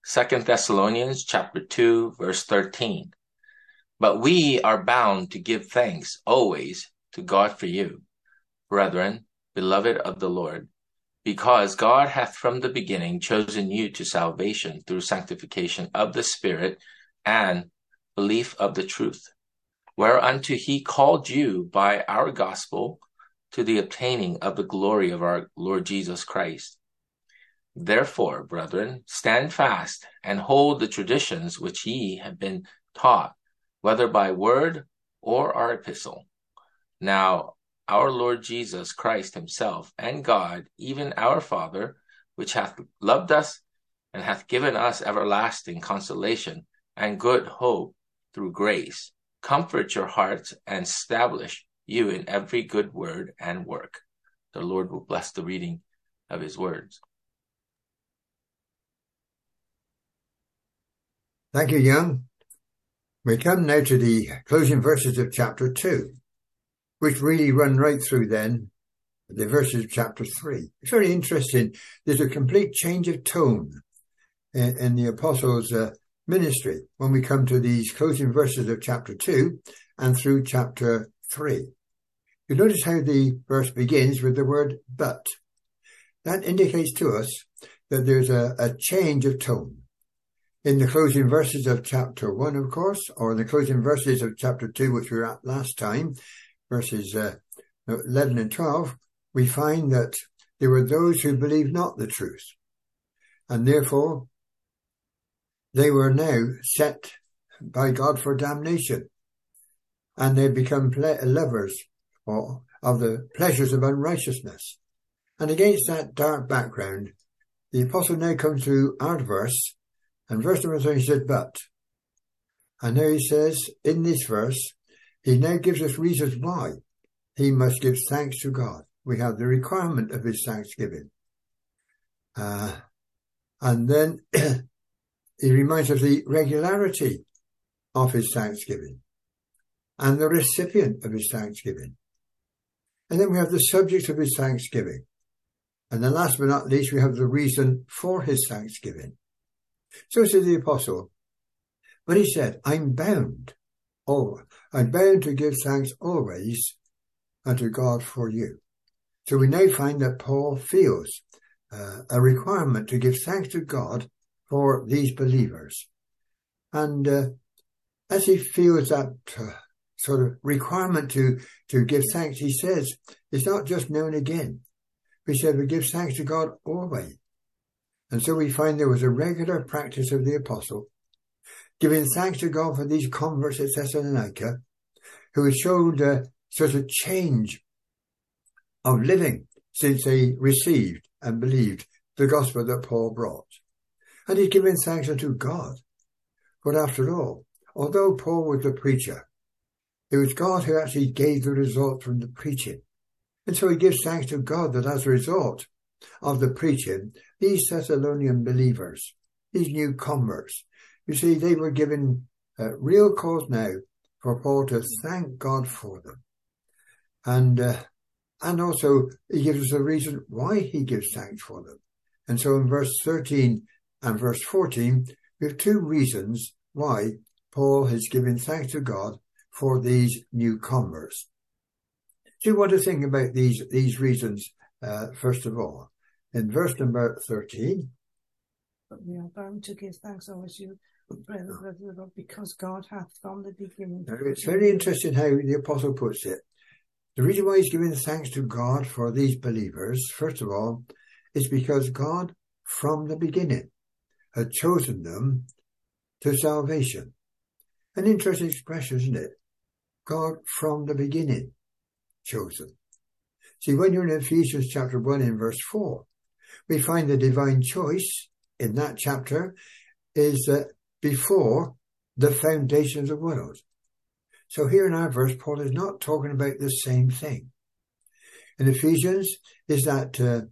2 Thessalonians chapter 2, verse 13. But we are bound to give thanks always to God for you, brethren, beloved of the Lord, because God hath from the beginning chosen you to salvation through sanctification of the Spirit and belief of the truth, whereunto he called you by our gospel to the obtaining of the glory of our Lord Jesus Christ. Therefore, brethren, stand fast and hold the traditions which ye have been taught, whether by word or our epistle. Now, our Lord Jesus Christ himself and God, even our Father, which hath loved us and hath given us everlasting consolation and good hope through grace, comfort your hearts and establish you in every good word and work. The Lord will bless the reading of his words. Thank you, Young. We come now to the closing verses of chapter 2, which really run right through then the verses of chapter 3. It's very interesting. There's a complete change of tone in the apostles' ministry when we come to these closing verses of chapter 2 and through chapter 3. You notice how the verse begins with the word but. That indicates to us that there's a change of tone. In the closing verses of chapter 1, of course, or in the closing verses of chapter 2, which we were at last time, verses 11 and 12, we find that there were those who believed not the truth. And therefore, they were now set by God for damnation. And they become lovers of the pleasures of unrighteousness. And against that dark background, the apostle now comes to our verse, and verse number 3 says, but. And now he says, in this verse, he now gives us reasons why he must give thanks to God. We have the requirement of his thanksgiving. And then he reminds us of the regularity of his thanksgiving and the recipient of his thanksgiving. And then we have the subject of his thanksgiving. And then last but not least, we have the reason for his thanksgiving. So says the apostle, but he said, I'm bound to give thanks always unto God for you. So we now find that Paul feels a requirement to give thanks to God for these believers. And as he feels that sort of requirement to give thanks, he says, it's not just now and again. He said we give thanks to God always. And so we find there was a regular practice of the apostle, giving thanks to God for these converts at Thessalonica, who had showed such a change of living since they received and believed the gospel that Paul brought. And he's giving thanks unto God. But after all, although Paul was the preacher, it was God who actually gave the result from the preaching. And so he gives thanks to God that as a result of the preaching, these Thessalonian believers, these new converts, you see, they were given real cause now for Paul to thank God for them. And also he gives us a reason why he gives thanks for them. And so in verse 13 and verse 14, we have two reasons why Paul has given thanks to God for these new converts. So you want to think about these reasons, first of all. In verse number 13. But we are bound to give thanks always to you, brethren, because God hath from the beginning. Now, it's very interesting how the apostle puts it. The reason why he's giving thanks to God for these believers, first of all, is because God from the beginning had chosen them to salvation. An interesting expression, isn't it? God from the beginning chosen. See, when you're in Ephesians chapter 1 in verse 4, we find the divine choice in that chapter is before the foundation of the world. So here in our verse, Paul is not talking about the same thing. In Ephesians is that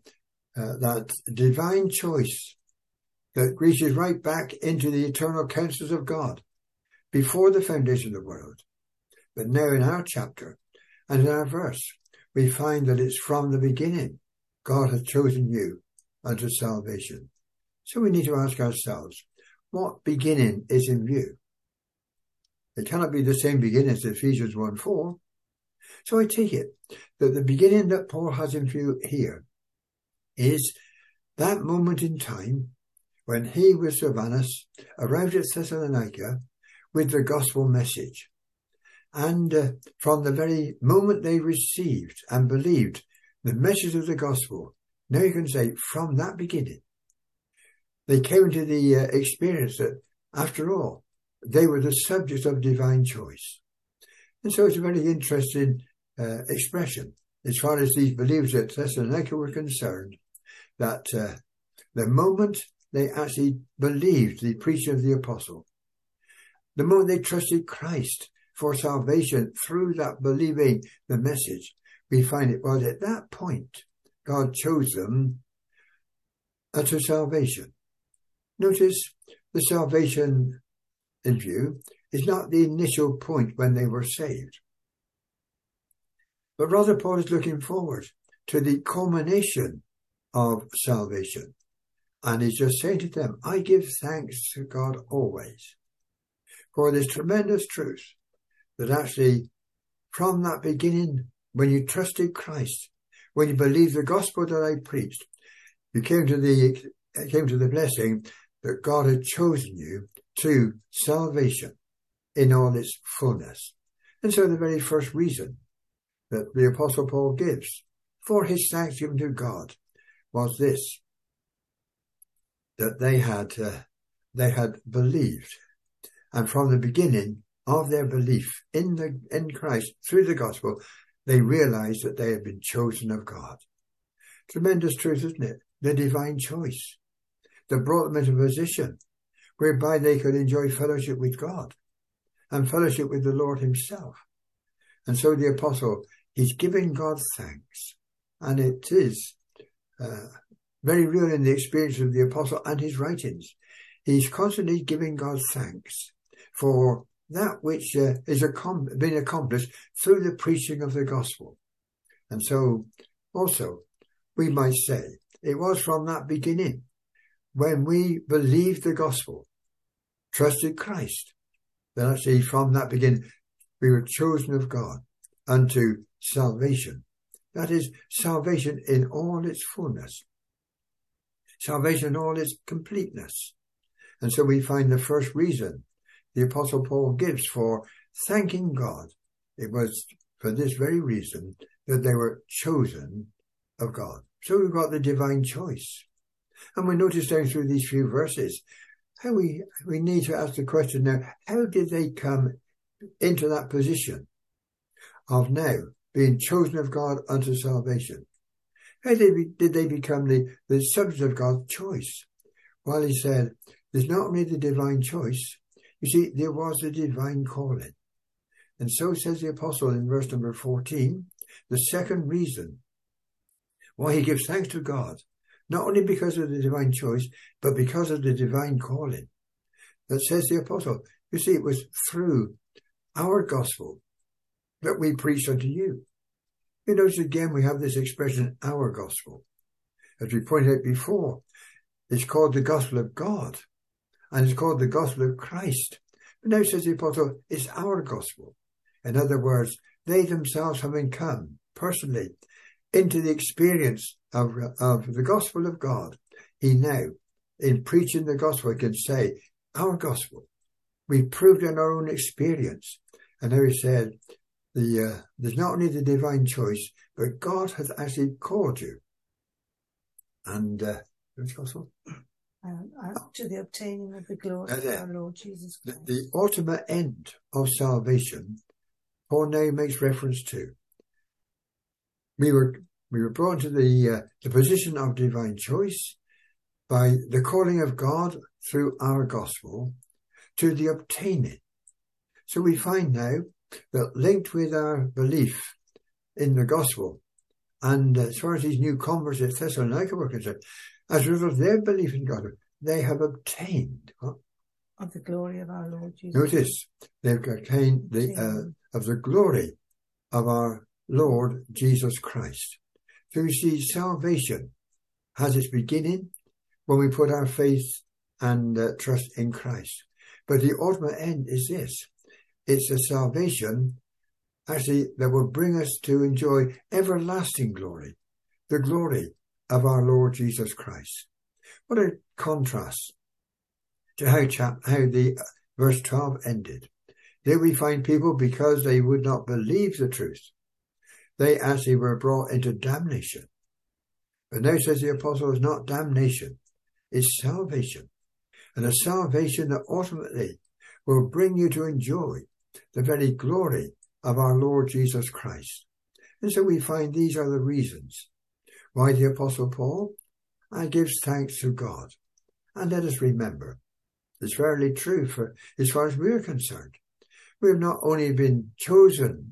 divine choice that reaches right back into the eternal counsels of God before the foundation of the world. But now in our chapter and in our verse, we find that it's from the beginning. God has chosen you unto salvation. So we need to ask ourselves, what beginning is in view. It cannot be the same beginning as Ephesians 1:4. So I take it that the beginning that Paul has in view here is that moment in time when he with Silvanus arrived at Thessalonica with the gospel message. And from the very moment they received and believed the message of the gospel, now you can say from that beginning, they came to the experience that, after all, they were the subject of divine choice. And so it's a very interesting expression as far as these believers at Thessalonica were concerned, that the moment they actually believed the preaching of the apostle, the moment they trusted Christ for salvation through that believing the message, we find it was at that point God chose them unto salvation. Notice the salvation in view is not the initial point when they were saved, but rather Paul is looking forward to the culmination of salvation. And he's just saying to them, I give thanks to God always for this tremendous truth that actually from that beginning, when you trusted Christ, when you believed the gospel that I preached, you came to the blessing that God had chosen you to salvation in all its fullness. And so the very first reason that the Apostle Paul gives for his thanksgiving to God was this, that they had believed. And from the beginning of their belief in Christ through the gospel, they realized that they had been chosen of God. Tremendous truth, isn't it? The divine choice that brought them into a position whereby they could enjoy fellowship with God and fellowship with the Lord himself. And so the apostle, he's giving God thanks. And it is very real in the experience of the apostle and his writings. He's constantly giving God thanks for that which is been accomplished through the preaching of the gospel. And so also we might say it was from that beginning when we believed the gospel, trusted Christ, that actually from that beginning we were chosen of God unto salvation. That is salvation in all its fullness, salvation in all its completeness. And so we find the first reason the Apostle Paul gives for thanking God. It was for this very reason that they were chosen of God. So we've got the divine choice. And we notice down through these few verses how we need to ask the question now, how did they come into that position of now being chosen of God unto salvation? How did they become the subject of God's choice? Well, he said, there's not only the divine choice, you see, there was a divine calling. And so says the apostle in verse number 14, the second reason why he gives thanks to God, not only because of the divine choice, but because of the divine calling. That says the apostle, you see, it was through our gospel that we preached unto you. You notice again, we have this expression, our gospel. As we pointed out before, it's called the gospel of God. And it's called the gospel of Christ. But now says the apostle, it's our gospel. In other words, they themselves having come personally into the experience of the gospel of God. He now, in preaching the gospel, can say, our gospel. We proved in our own experience. And now he said, there's not only the divine choice, but God has actually called you. And, what's the gospel? To the obtaining of the glory of our Lord Jesus Christ. The ultimate end of salvation, Paul now makes reference to. We were brought to the position of divine choice by the calling of God through our gospel to the obtaining. So we find now that linked with our belief in the gospel, and as far as these new converts at Thessalonica were concerned, as a result of their belief in God, they have obtained of the glory of our Lord Jesus. Notice, they've obtained of the glory of our Lord Jesus Christ. So you see, salvation has its beginning when we put our faith and trust in Christ. But the ultimate end is this. It's a salvation, actually, that will bring us to enjoy everlasting glory, the glory of our Lord Jesus Christ. What a contrast to how the verse 12 ended. There we find people, because they would not believe the truth, they actually were brought into damnation. But now, says the apostle, it's not damnation, it's salvation. And a salvation that ultimately will bring you to enjoy the very glory of our Lord Jesus Christ. And so we find these are the reasons why the apostle Paul gives thanks to God. And let us remember, it's verily true for as far as we're concerned. We have not only been chosen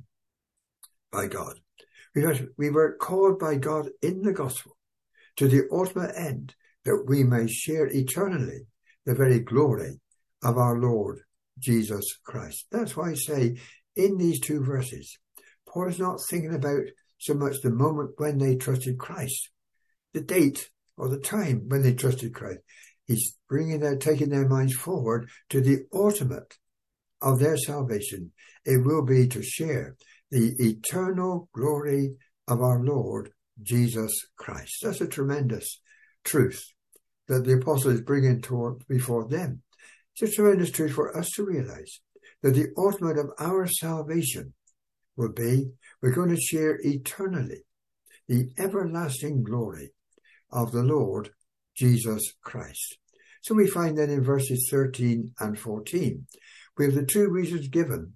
by God, we were called by God in the gospel to the ultimate end, that we may share eternally the very glory of our Lord Jesus Christ. That's why I say in these two verses, Paul is not thinking about so much the moment when they trusted Christ, the date or the time when they trusted Christ. He's taking their minds forward to the ultimate of their salvation. It will be to share the eternal glory of our Lord Jesus Christ. That's a tremendous truth that the apostle is bringing before them. It's a tremendous truth for us to realize that the ultimate of our salvation will be we're going to share eternally the everlasting glory of the Lord Jesus Christ. So we find then in verses 13 and 14, we have the two reasons given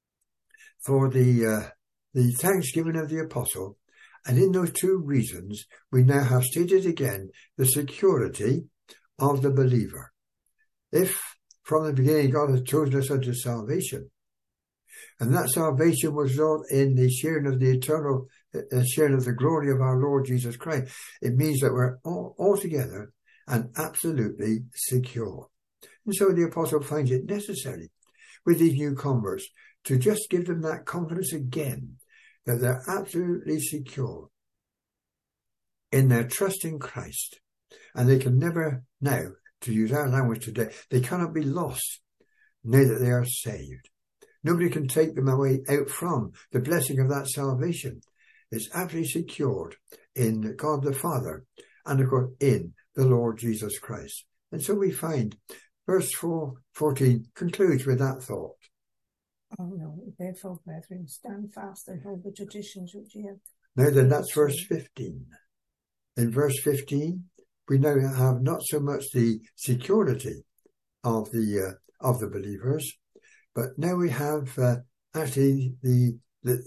for the thanksgiving of the apostle. And in those two reasons, we now have stated again the security of the believer. If from the beginning God has chosen us unto salvation, and that salvation will result in the sharing of the eternal, sharing of the glory of our Lord Jesus Christ, it means that we're altogether and absolutely secure. And so the apostle finds it necessary with these new converts to just give them that confidence again, that they're absolutely secure in their trust in Christ. And they can never now, to use our language today, they cannot be lost now that they are saved. Nobody can take them away out from the blessing of that salvation. It's absolutely secured in God the Father and of course in the Lord Jesus Christ. And so we find verse 14 concludes with that thought. Oh no, therefore, brethren, stand fast and hold the traditions which ye have. Now then, that's verse 15. In verse 15, we now have not so much the security of the believers, but now we have actually the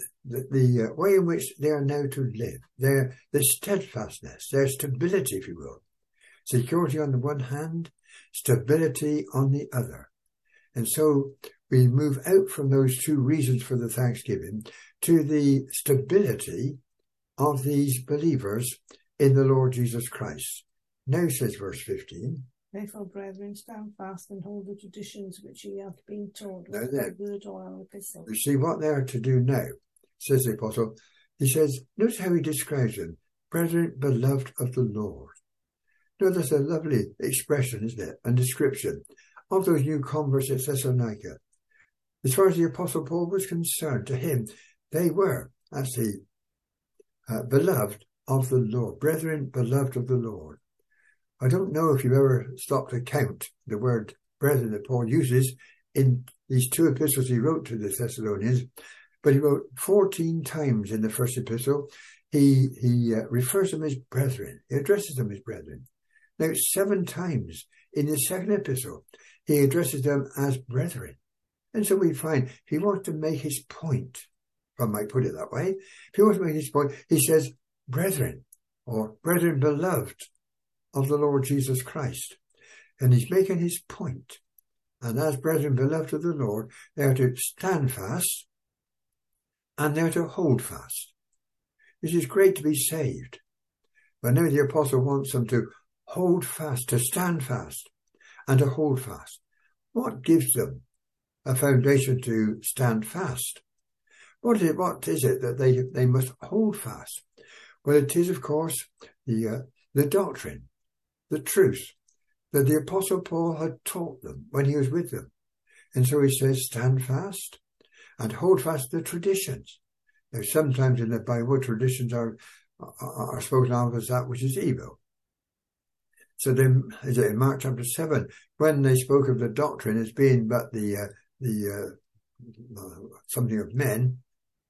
way in which they are now to live, their steadfastness, their stability, if you will. Security on the one hand, stability on the other. And so we move out from those two reasons for the thanksgiving to the stability of these believers in the Lord Jesus Christ. Now says verse 15. Therefore, brethren, stand fast and hold the traditions which ye have been taught. Now then, word or our epistle. You see what they are to do now, says the apostle. He says, notice how he describes them. Brethren, beloved of the Lord. Now that's a lovely expression, isn't it? And description of those new converts at Thessalonica. As far as the apostle Paul was concerned, to him, they were actually beloved of the Lord. Brethren, beloved of the Lord. I don't know if you've ever stopped to count the word brethren that Paul uses in these two epistles he wrote to the Thessalonians, but he wrote 14 times in the first epistle. He refers to them as brethren. He addresses them as brethren. Now, 7 times in the second epistle, he addresses them as brethren. And so we find if he wants to make his point, if I might put it that way, if he wants to make his point, he says, brethren, or brethren beloved of the Lord Jesus Christ. And he's making his point. And as brethren beloved of the Lord, they are to stand fast and they are to hold fast. It is great to be saved. But now the apostle wants them to hold fast, to stand fast and to hold fast. What gives them a foundation to stand fast? What is it that they must hold fast? Well, it is, of course, the doctrine, the truth, that the Apostle Paul had taught them when he was with them. And so he says, stand fast and hold fast the traditions. Now, sometimes in the Bible, traditions are spoken of as that which is evil. So then, is it in Mark chapter 7, when they spoke of the doctrine as being but the something of men,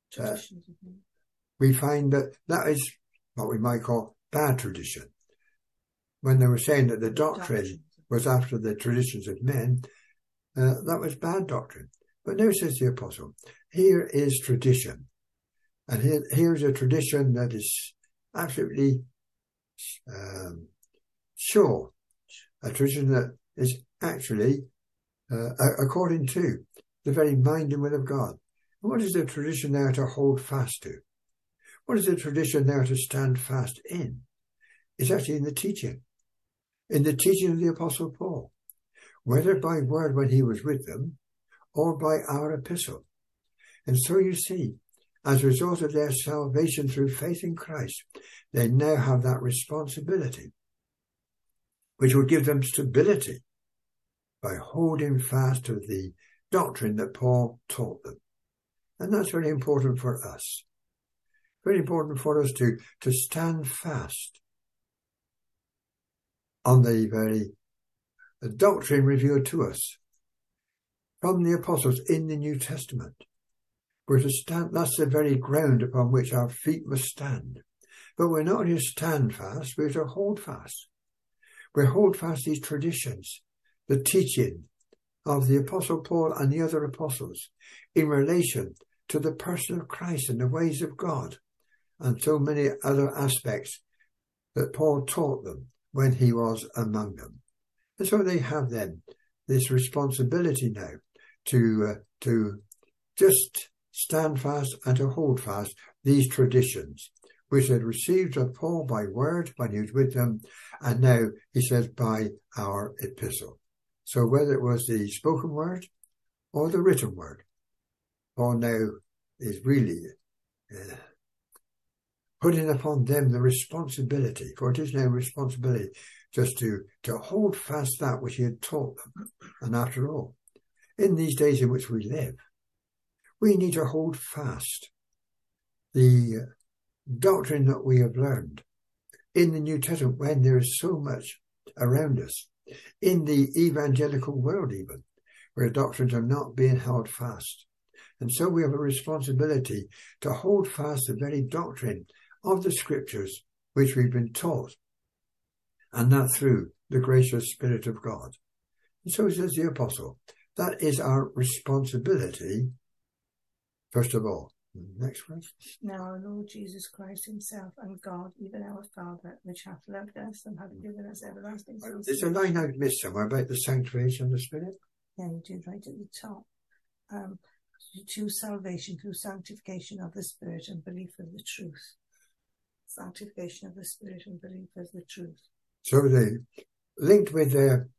we find that is what we might call bad tradition. When they were saying that the doctrine was after the traditions of men, that was bad doctrine. But now says the apostle, here is tradition. And here's a tradition that is absolutely sure. A tradition that is actually according to the very mind and will of God. And what is the tradition there to hold fast to? What is the tradition there to stand fast in? It's actually in the teaching of the Apostle Paul, whether by word when he was with them or by our epistle. And so you see, as a result of their salvation through faith in Christ, they now have that responsibility, which will give them stability by holding fast to the doctrine that Paul taught them. And that's very important for us. Very important for us to stand fast on the very doctrine revealed to us from the apostles in the New Testament. We're to stand, that's the very ground upon which our feet must stand. But we're not to stand fast, we're to hold fast. We hold fast these traditions, the teaching of the Apostle Paul and the other apostles in relation to the person of Christ and the ways of God and so many other aspects that Paul taught them when he was among them. And so they have then this responsibility now to just stand fast and to hold fast these traditions, which had received of Paul by word when he was with them, and now he says by our epistle. So whether it was the spoken word or the written word, Paul now is really putting upon them the responsibility, for it is now responsibility just to hold fast that which he had taught them. And after all, in these days in which we live, we need to hold fast the doctrine that we have learned in the New Testament when there is so much around us, in the evangelical world even, where doctrines are not being held fast. And so we have a responsibility to hold fast the very doctrine of the scriptures which we've been taught, and that through the gracious Spirit of God. And so says the apostle, that is our responsibility, first of all. Next verse. Now our Lord Jesus Christ himself and God, even our Father, which hath loved us and hath given us everlasting life. There's a line I've missed somewhere about the sanctification of the Spirit. Yeah, you did right at the top. To salvation through sanctification of the Spirit and belief of the truth. Sanctification of the Spirit and belief of the truth. So they linked with their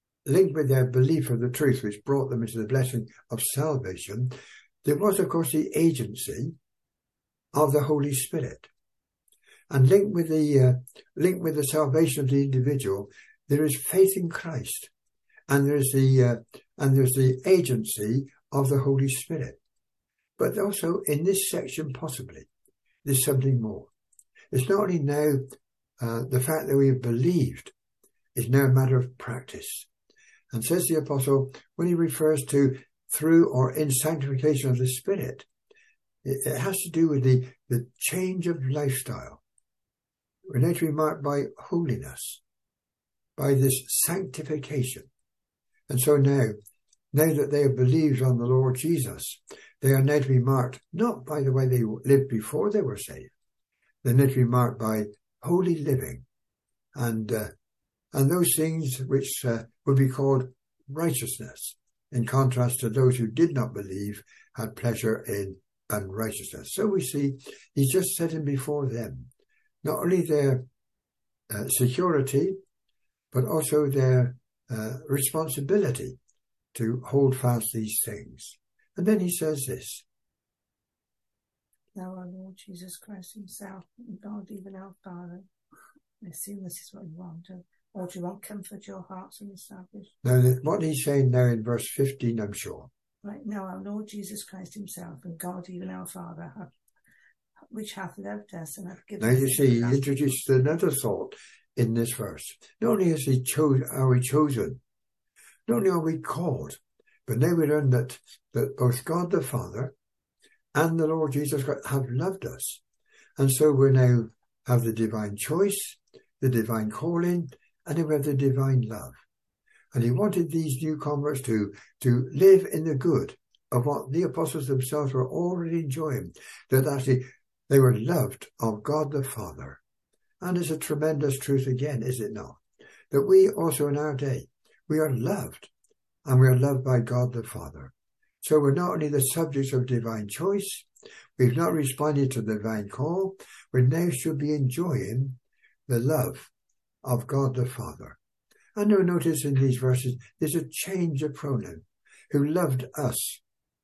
belief of the truth, which brought them into the blessing of salvation, there was, of course, the agency of the Holy Spirit. And linked with the salvation of the individual, there is faith in Christ, and there's the agency of the Holy Spirit. But also in this section, possibly, there's something more. It's not only now the fact that we have believed is now a matter of practice. And says the apostle, when he refers to through or in sanctification of the Spirit, it has to do with the change of lifestyle. We're now to be marked by holiness, by this sanctification. And so now that they have believed on the Lord Jesus, they are now to be marked not by the way they lived before they were saved. They're now to be marked by holy living and those things which would be called righteousness, in contrast to those who did not believe had pleasure in unrighteousness. So we see he's just setting before them not only their security, but also their responsibility to hold fast these things. And then he says this. Now our Lord Jesus Christ himself, and God, even our Father, I assume this is what you want, Or do you want comfort your hearts and establish? Now, what he's saying now in verse 15, I'm sure. Right, now our Lord Jesus Christ himself and God, even our Father, which hath loved us and hath given us. Now you see, he introduces another thought in this verse. Not only are we chosen, not only are we called, but now we learn that both God the Father and the Lord Jesus Christ have loved us. And so we now have the divine choice, the divine calling, and then we have the divine love. And he wanted these new converts to live in the good of what the apostles themselves were already enjoying, that actually they were loved of God the Father. And it's a tremendous truth again, is it not? That we also in our day, we are loved, and we are loved by God the Father. So we're not only the subjects of divine choice, we've not responded to the divine call, we now should be enjoying the love of God the Father. And you'll notice in these verses, there's a change of pronoun, who loved us.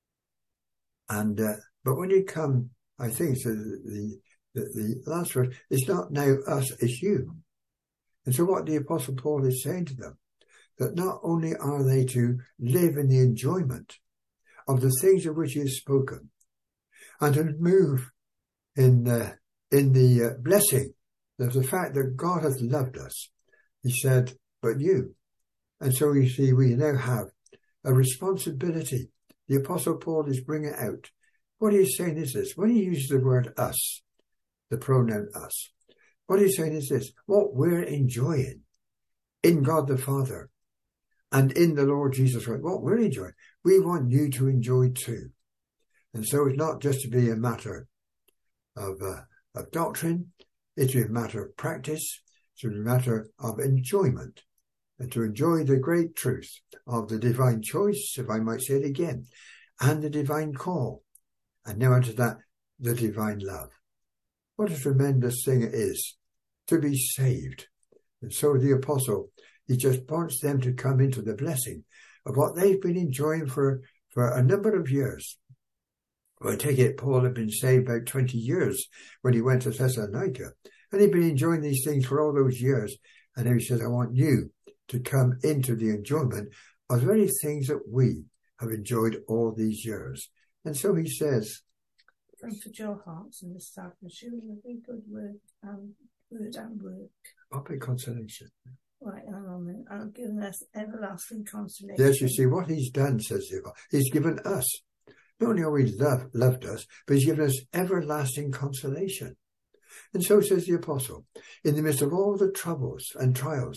And but when you come, I think to the last verse, it's not now us, it's you. And so what the Apostle Paul is saying to them, that not only are they to live in the enjoyment of the things of which he has spoken, and to move in the blessing of the fact that God hath loved us, he said, but you. And so you see, we now have a responsibility. The Apostle Paul is bringing out. What he's saying is this. When he uses the word us, the pronoun us, what he's saying is this. What we're enjoying in God the Father and in the Lord Jesus Christ, what we're enjoying, we want you to enjoy too. And so it's not just to be a matter of doctrine, it's a matter of practice, it's a matter of enjoyment. And to enjoy the great truth of the divine choice, if I might say it again, and the divine call. And now into that, the divine love. What a tremendous thing it is to be saved. And so the apostle, he just wants them to come into the blessing of what they've been enjoying for a number of years. Well, I take it Paul had been saved about 20 years when he went to Thessalonica. And he'd been enjoying these things for all those years. And now he says, I want you to come into the enjoyment of the very things that we have enjoyed all these years. And so he says, comfort your hearts and establish you in every good word and work. Public consolation. Right, and given us everlasting consolation. Yes, you see, what he's done, says the Apostle, he's given us, not only are he loved us, but he's given us everlasting consolation. And so says the Apostle, in the midst of all the troubles and trials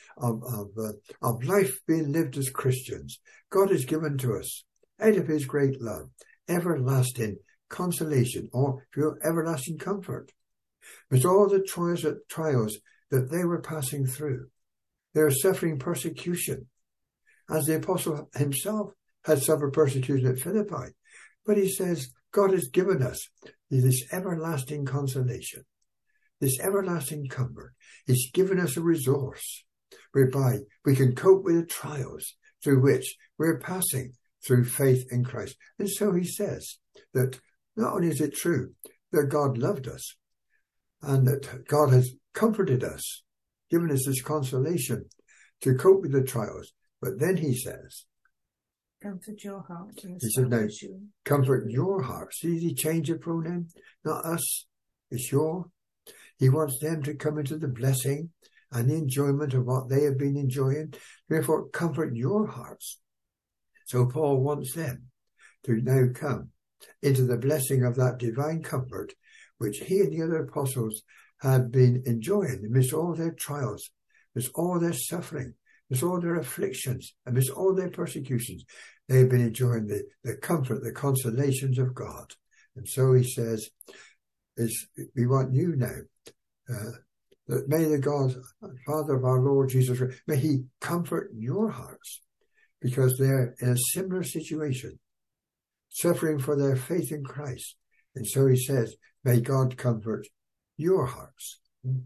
of life being lived as Christians, God has given to us, out of his great love, everlasting consolation, or everlasting comfort. With all the trials that they were passing through, they are suffering persecution, as the Apostle himself had suffered persecution at Philippi. But he says, God has given us this everlasting consolation, this everlasting comfort. He's given us a resource whereby we can cope with the trials through which we're passing through faith in Christ. And so he says that not only is it true that God loved us and that God has comforted us, given us this consolation to cope with the trials, but then he says, comfort your heart. He said, now, comfort your heart. See the change of pronoun? Not us, it's your. He wants them to come into the blessing and the enjoyment of what they have been enjoying. Therefore, comfort your hearts. So Paul wants them to now come into the blessing of that divine comfort, which he and the other apostles had been enjoying amidst all their trials, amidst all their suffering, amidst all their afflictions, amidst all their persecutions. They've been enjoying the comfort, the consolations of God. And so he says, we want you now, that may the God, Father of our Lord Jesus, may he comfort your hearts, because they're in a similar situation, suffering for their faith in Christ. And so he says, may God comfort your hearts.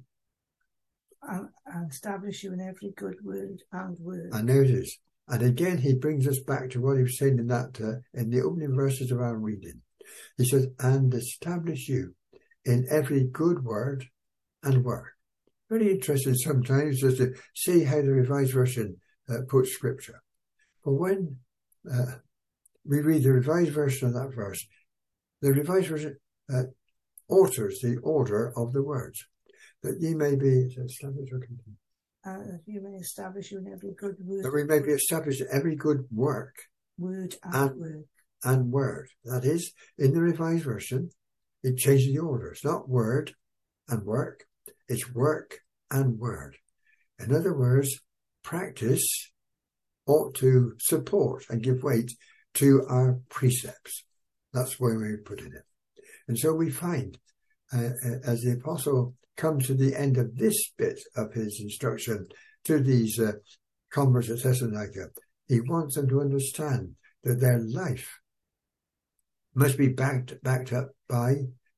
And establish you in every good word and word. And there it is. And again, he brings us back to what he was saying in that, in the opening verses of our reading. He says, and establish you in every good word and work. very interesting sometimes just to see how the Revised Version puts Scripture. But when we read the Revised Version of that verse, the Revised Version alters the order of the words. That ye may be established or continue. That you may establish you in every good word. That we may be established in every good work. Word and word. And word. That is, in the Revised Version, it changes the order. It's not word and work. It's work and word. In other words, practice ought to support and give weight to our precepts. That's where we put it. And so we find, as the apostle comes to the end of this bit of his instruction to these converts at Thessalonica, he wants them to understand that their life must be backed up by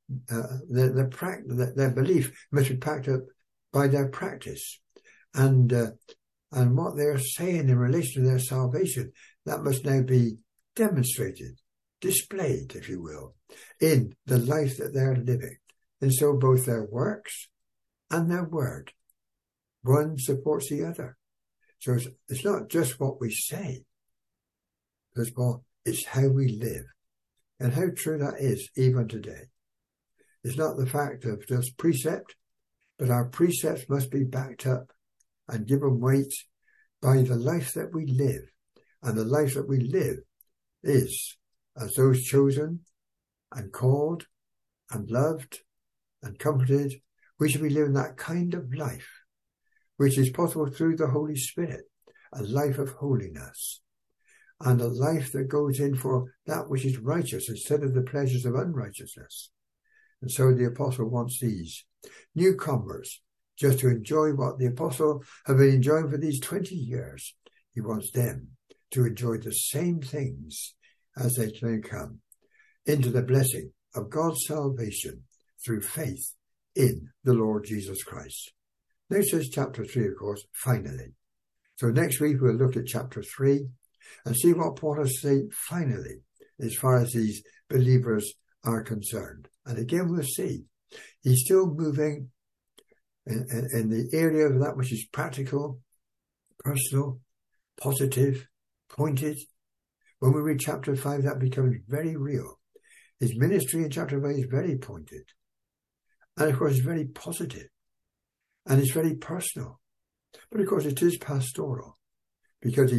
their belief must be backed up by their practice, and what they're saying in relation to their salvation, that must now be demonstrated, displayed, if you will, in the life that they're living. And so both their works and their word, one supports the other. So it's not just what we say, it's how we live. And how true that is even today. It's not the fact of just precept, but our precepts must be backed up and given weight by the life that we live. And the life that we live is, as those chosen and called and loved and comforted, we should be living that kind of life, which is possible through the Holy Spirit, a life of holiness, and a life that goes in for that which is righteous instead of the pleasures of unrighteousness. And so the apostle wants these newcomers just to enjoy what the apostle have been enjoying for these 20 years. He wants them to enjoy the same things as they can come into the blessing of God's salvation through faith in the Lord Jesus Christ. Now says chapter 3, of course, finally. So next week we'll look at chapter 3 and see what Paul has to say finally as far as these believers are concerned. And again we'll see he's still moving in the area of that which is practical, personal, positive, pointed. When we read chapter 5, that becomes very real. His ministry in chapter 5 is very pointed. And of course it's very positive. And it's very personal. But of course it is pastoral. Because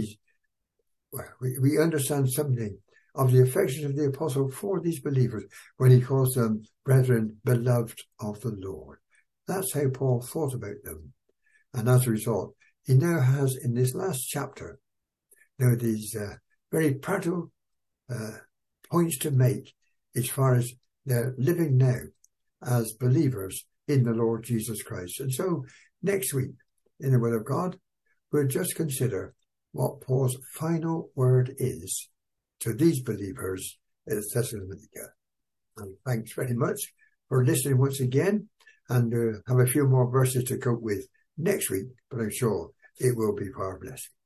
we understand something of the affections of the apostle for these believers when he calls them brethren, beloved of the Lord. That's how Paul thought about them. And as a result, he now has in this last chapter these very practical points to make as far as they're living now as believers in the Lord Jesus Christ. And so next week, in the Word of God, we'll just consider what Paul's final word is to these believers in Thessalonica. And thanks very much for listening once again, and have a few more verses to cope with next week, but I'm sure it will be for our blessing.